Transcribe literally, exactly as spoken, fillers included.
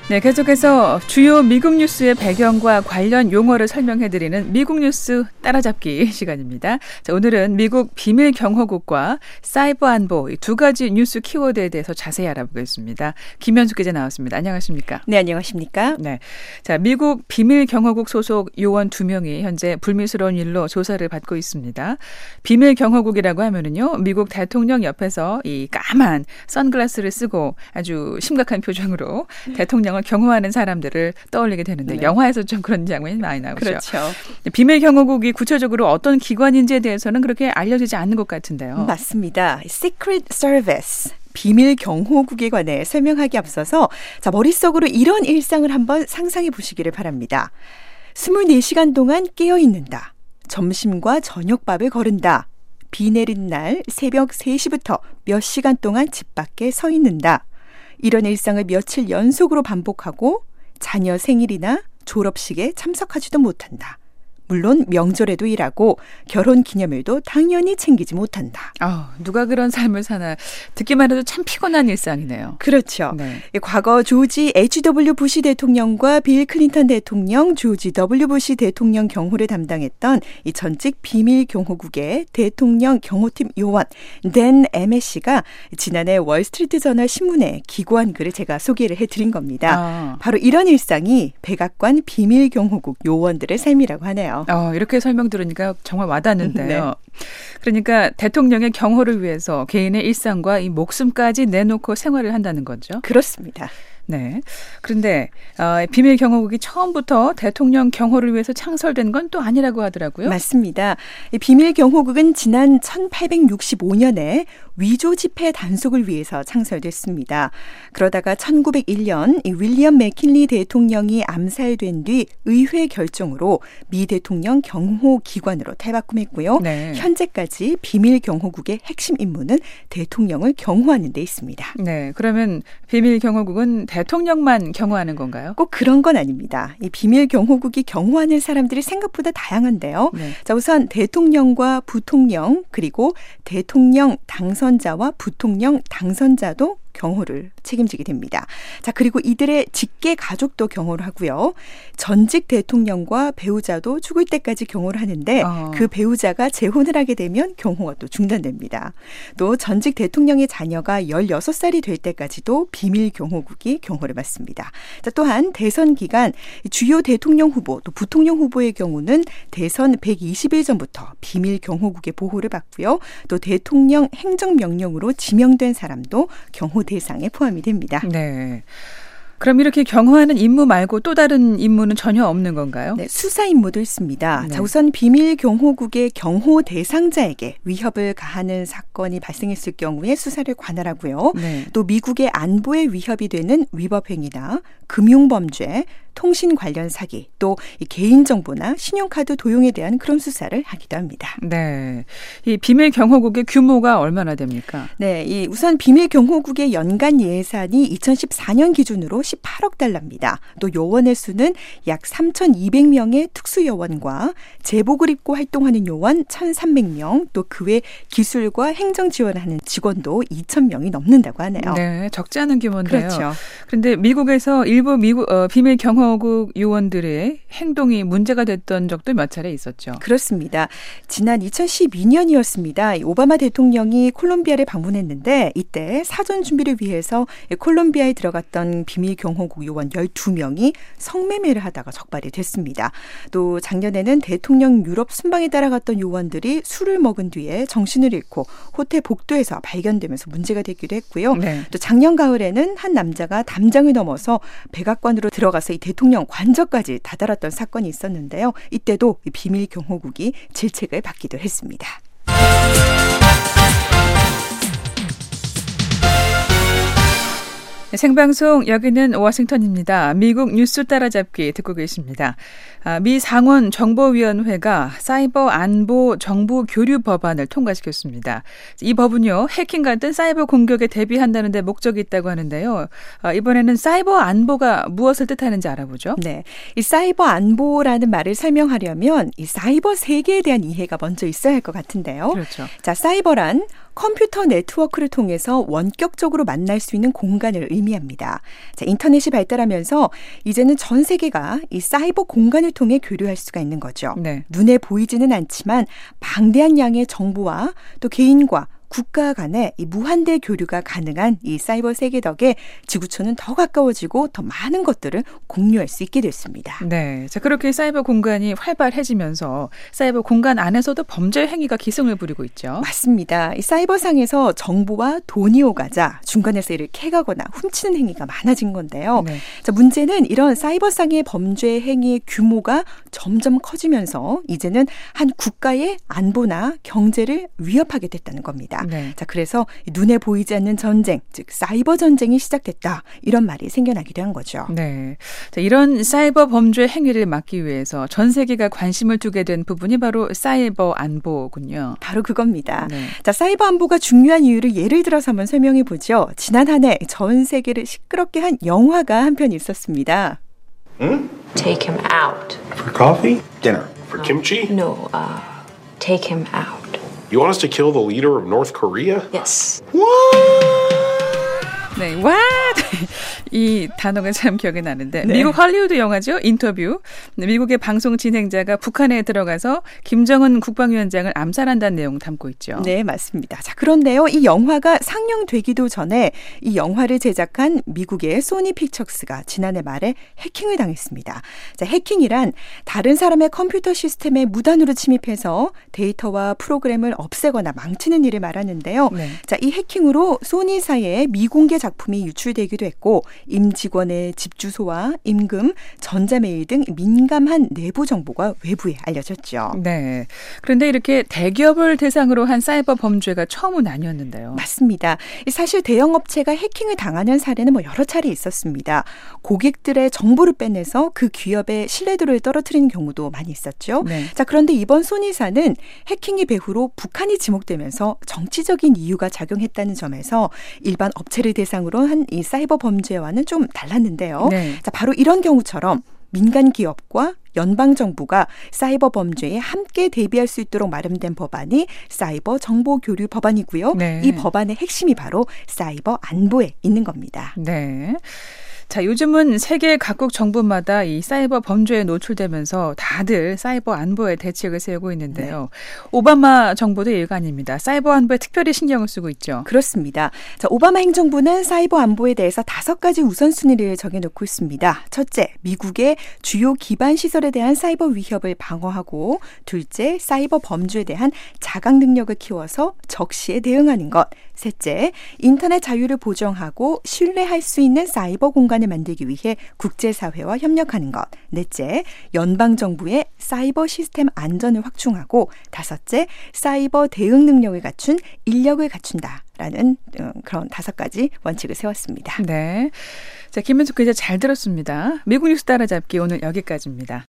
네, 계속해서 주요 미국 뉴스의 배경과 관련 용어를 설명해드리는 미국 뉴스 따라잡기 시간입니다. 자, 오늘은 미국 비밀경호국과 사이버 안보 이 두 가지 뉴스 키워드에 대해서 자세히 알아보겠습니다. 김현숙 기자 나왔습니다. 안녕하십니까? 네, 안녕하십니까? 네, 자, 미국 비밀경호국 소속 요원 두 명이 현재 불미스러운 일로 조사를 받고 있습니다. 비밀경호국이라고 하면은요, 미국 대통령 옆에서 이 까만 선글라스를 쓰고 아주 심각한 표정으로 대통령을 경호하는 사람들을 떠올리게 되는데 네. 영화에서 좀 그런 장면이 많이 나오죠. 그렇죠. 비밀경호국이 구체적으로 어떤 기관인지에 대해서는 그렇게 알려지지 않는 것 같은데요. 맞습니다. Secret Service. 비밀경호국에 관해 설명하기 앞서서 자, 머릿속으로 이런 일상을 한번 상상해 보시기를 바랍니다. 스물네 시간 동안 깨어있는다. 점심과 저녁밥을 거른다. 비 내린 날 새벽 세 시부터 몇 시간 동안 집 밖에 서 있는다. 이런 일상을 며칠 연속으로 반복하고 자녀 생일이나 졸업식에 참석하지도 못한다. 물론 명절에도 일하고 결혼기념일도 당연히 챙기지 못한다. 아, 누가 그런 삶을 사나 듣기만 해도 참 피곤한 일상이네요. 그렇죠. 네. 과거 조지 에이치 더블유 부시 대통령과 빌 클린턴 대통령, 조지 더블유 부시 대통령 경호를 담당했던 이 전직 비밀경호국의 대통령 경호팀 요원 댄 에메시가 지난해 월스트리트저널 신문에 기고한 글을 제가 소개를 해드린 겁니다. 아. 바로 이런 일상이 백악관 비밀경호국 요원들의 삶이라고 하네요. 어, 이렇게 설명 들으니까 정말 와닿는데요. 네. 그러니까 대통령의 경호를 위해서 개인의 일상과 이 목숨까지 내놓고 생활을 한다는 거죠. 그렇습니다. 네. 그런데 어, 비밀경호국이 처음부터 대통령 경호를 위해서 창설된 건 또 아니라고 하더라고요. 맞습니다. 이 비밀경호국은 지난 천팔백육십오 년에 위조 지폐 단속을 위해서 창설됐습니다. 그러다가 천구백일 년 이 윌리엄 맥킨리 대통령이 암살된 뒤 의회 결정으로 미 대통령 경호기관으로 탈바꿈했고요. 네. 현재까지 비밀경호국의 핵심 임무는 대통령을 경호하는 데 있습니다. 네. 그러면 비밀경호국은 대통령만 경호하는 건가요? 꼭 그런 건 아닙니다. 이 비밀경호국이 경호하는 사람들이 생각보다 다양한데요. 네. 자, 우선 대통령과 부통령 그리고 대통령 당선자와 부통령 당선자도 경호를 책임지게 됩니다. 자, 그리고 이들의 직계 가족도 경호를 하고요. 전직 대통령과 배우자도 죽을 때까지 경호를 하는데 어. 그 배우자가 재혼을 하게 되면 경호가 또 중단됩니다. 또 전직 대통령의 자녀가 열여섯 살이 될 때까지도 비밀경호국이 경호를 맡습니다. 자, 또한 대선 기간 주요 대통령 후보 또 부통령 후보의 경우는 대선 백이십 일 전부터 비밀경호국의 보호를 받고요. 또 대통령 행정명령으로 지명된 사람도 경호 대상에 포함이 됩니다. 네. 그럼 이렇게 경호하는 임무 말고 또 다른 임무는 전혀 없는 건가요? 네, 수사 임무도 있습니다. 네. 자, 우선 비밀경호국의 경호 대상자에게 위협을 가하는 사건이 발생했을 경우에 수사를 관할하고요. 네. 또 미국의 안보에 위협이 되는 위법행위나 금융범죄, 통신 관련 사기, 또 이 개인정보나 신용카드 도용에 대한 그런 수사를 하기도 합니다. 네, 이 비밀경호국의 규모가 얼마나 됩니까? 네, 이 우선 비밀경호국의 연간 예산이 이천십사 년 기준으로 십팔억 달러입니다. 또 요원의 수는 약 삼천이백 명의 특수요원과 제복을 입고 활동하는 요원 천삼백 명, 또 그 외 기술과 행정 지원을 하는 직원도 이천 명이 넘는다고 하네요. 네, 적지 않은 규모인데요. 그렇죠. 그런데 미국에서 일부 미국 어, 비밀경호국 요원들의 행동이 문제가 됐던 적도 몇 차례 있었죠. 그렇습니다. 지난 이천십이 년이었습니다. 오바마 대통령이 콜롬비아를 방문했는데 이때 사전 준비를 위해서 콜롬비아에 들어갔던 비밀경호국 요원 열두 명이 성매매를 하다가 적발이 됐습니다. 또 작년에는 대통령 유럽 순방에 따라갔던 요원들이 술을 먹은 뒤에 정신을 잃고 호텔 복도에서 발견되면서 문제가 되기도 했고요. 네. 또 작년 가을에는 한 남자가 담장을 넘어서 백악관으로 들어가서 이 대통령 관저까지 다다랐던 사건이 있었는데요. 이때도 비밀경호국이 질책을 받기도 했습니다. 생방송 여기는 워싱턴입니다. 미국 뉴스 따라잡기 듣고 계십니다. 미 상원 정보위원회가 사이버 안보 정보 교류 법안을 통과시켰습니다. 이 법은요, 해킹 같은 사이버 공격에 대비한다는 데 목적이 있다고 하는데요. 이번에는 사이버 안보가 무엇을 뜻하는지 알아보죠. 네, 이 사이버 안보라는 말을 설명하려면 이 사이버 세계에 대한 이해가 먼저 있어야 할 것 같은데요. 그렇죠. 자, 사이버란 컴퓨터 네트워크를 통해서 원격적으로 만날 수 있는 공간을 의미합니다. 자, 인터넷이 발달하면서 이제는 전 세계가 이 사이버 공간을 통해 교류할 수가 있는 거죠. 네. 눈에 보이지는 않지만 방대한 양의 정보와 또 개인과 국가 간의 이 무한대 교류가 가능한 이 사이버 세계 덕에 지구촌은 더 가까워지고 더 많은 것들을 공유할 수 있게 됐습니다. 네, 자 그렇게 사이버 공간이 활발해지면서 사이버 공간 안에서도 범죄 행위가 기승을 부리고 있죠. 맞습니다. 이 사이버상에서 정보와 돈이 오가자 중간에서 이를 캐가거나 훔치는 행위가 많아진 건데요. 네. 자, 문제는 이런 사이버상의 범죄 행위의 규모가 점점 커지면서 이제는 한 국가의 안보나 경제를 위협하게 됐다는 겁니다. 네. 자, 그래서 눈에 보이지 않는 전쟁, 즉 사이버 전쟁이 시작됐다. 이런 말이 생겨나기도 한 거죠. 네. 자, 이런 사이버 범죄 행위를 막기 위해서 전 세계가 관심을 두게 된 부분이 바로 사이버 안보군요. 바로 그겁니다. 네. 자, 사이버 안보가 중요한 이유를 예를 들어서 한번 설명해 보죠. 지난 한 해 전 세계를 시끄럽게 한 영화가 한 편 있었습니다. Hmm? Take him out. For coffee? Dinner? For kimchi? No, uh, take him out. You want us to kill the leader of North Korea? Yes. 네, 와! 이 단어가 참 기억이 나는데 네. 미국 할리우드 영화죠. 인터뷰. 미국의 방송 진행자가 북한에 들어가서 김정은 국방위원장을 암살한다는 내용 담고 있죠. 네, 맞습니다. 자, 그런데요. 이 영화가 상영되기도 전에 이 영화를 제작한 미국의 소니 픽처스가 지난해 말에 해킹을 당했습니다. 자, 해킹이란 다른 사람의 컴퓨터 시스템에 무단으로 침입해서 데이터와 프로그램을 없애거나 망치는 일을 말하는데요. 네. 자, 이 해킹으로 소니사의 미공개 작품이 유출되기도 했고 임직원의 집 주소와 임금, 전자메일 등 민감한 내부 정보가 외부에 알려졌죠. 네. 그런데 이렇게 대기업을 대상으로 한 사이버 범죄가 처음은 아니었는데요. 맞습니다. 사실 대형 업체가 해킹을 당하는 사례는 뭐 여러 차례 있었습니다. 고객들의 정보를 빼내서 그 기업의 신뢰도를 떨어뜨리는 경우도 많이 있었죠. 네. 자, 그런데 이번 소니사는 해킹의 배후로 북한이 지목되면서 정치적인 이유가 작용했다는 점에서 일반 업체를 대상으로 한 이 사이버 범죄와는 좀 달랐는데요. 네. 자, 바로 이런 경우처럼 민간 기업과 연방 정부가 사이버 범죄에 함께 대비할 수 있도록 마련된 법안이 사이버 정보 교류 법안이고요. 네. 이 법안의 핵심이 바로 사이버 안보에 있는 겁니다. 네. 자, 요즘은 세계 각국 정부마다 이 사이버 범죄에 노출되면서 다들 사이버 안보에 대책을 세우고 있는데요. 네. 오바마 정부도 일관입니다. 사이버 안보에 특별히 신경을 쓰고 있죠. 그렇습니다. 자, 오바마 행정부는 사이버 안보에 대해서 다섯 가지 우선순위를 정해놓고 있습니다. 첫째, 미국의 주요 기반 시설에 대한 사이버 위협을 방어하고, 둘째, 사이버 범죄에 대한 자각 능력을 키워서 적시에 대응하는 것. 셋째, 인터넷 자유를 보장하고 신뢰할 수 있는 사이버 공간을 만들기 위해 국제사회와 협력하는 것. 넷째, 연방정부의 사이버 시스템 안전을 확충하고, 다섯째, 사이버 대응 능력을 갖춘 인력을 갖춘다라는 그런 다섯 가지 원칙을 세웠습니다. 네. 자, 김현숙 기자 잘 들었습니다. 미국 뉴스 따라잡기 오늘 여기까지입니다.